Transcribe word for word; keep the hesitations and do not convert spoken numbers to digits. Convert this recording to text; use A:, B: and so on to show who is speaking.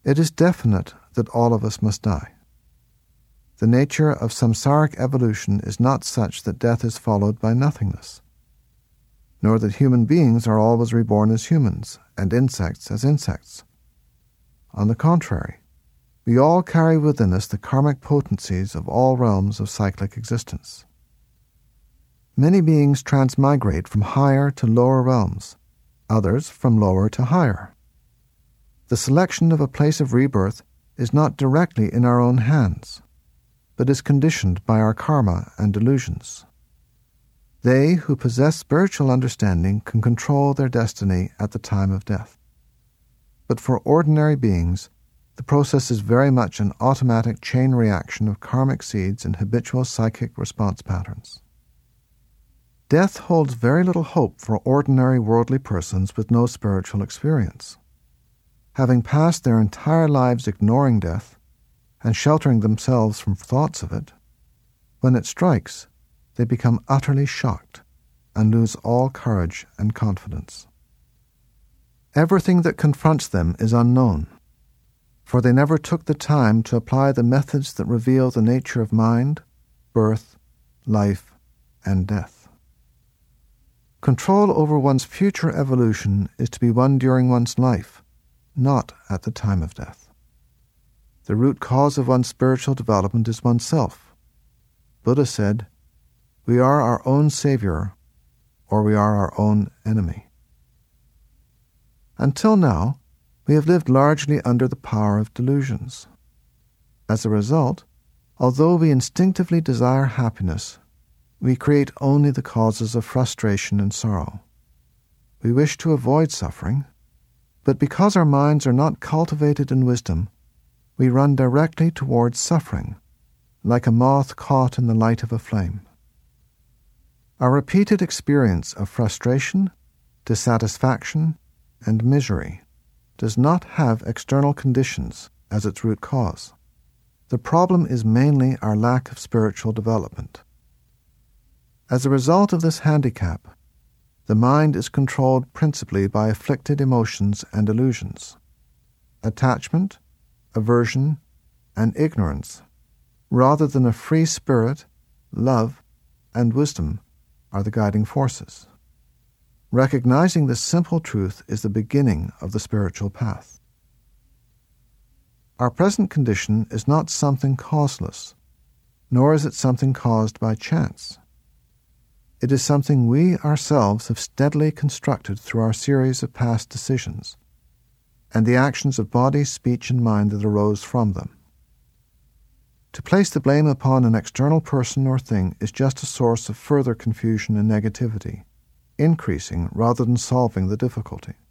A: It is definite that all of us must die. The nature of samsaric evolution is not such that death is followed by nothingness, nor that human beings are always reborn as humans and insects as insects. On the contrary, we all carry within us the karmic potencies of all realms of cyclic existence. Many beings transmigrate from higher to lower realms, others from lower to higher. The selection of a place of rebirth is not directly in our own hands, but is conditioned by our karma and delusions. They who possess spiritual understanding can control their destiny at the time of death. But for ordinary beings, the process is very much an automatic chain reaction of karmic seeds and habitual psychic response patterns. Death holds very little hope for ordinary worldly persons with no spiritual experience. Having passed their entire lives ignoring death and sheltering themselves from thoughts of it, when it strikes, they become utterly shocked and lose all courage and confidence. Everything that confronts them is unknown, for they never took the time to apply the methods that reveal the nature of mind, birth, life, and death. Control over one's future evolution is to be won during one's life, not at the time of death. The root cause of one's spiritual development is oneself. Buddha said, "We are our own savior, or we are our own enemy." Until now, we have lived largely under the power of delusions. As a result, although we instinctively desire happiness, we create only the causes of frustration and sorrow. We wish to avoid suffering, but because our minds are not cultivated in wisdom, we run directly towards suffering, like a moth caught in the light of a flame. Our repeated experience of frustration, dissatisfaction, and misery does not have external conditions as its root cause. The problem is mainly our lack of spiritual development. As a result of this handicap, the mind is controlled principally by afflicted emotions and illusions. Attachment, aversion, and ignorance, rather than a free spirit, love, and wisdom, are the guiding forces. Recognizing this simple truth is the beginning of the spiritual path. Our present condition is not something causeless, nor is it something caused by chance. It is something we ourselves have steadily constructed through our series of past decisions, and the actions of body, speech, and mind that arose from them. To place the blame upon an external person or thing is just a source of further confusion and negativity, increasing rather than solving the difficulty.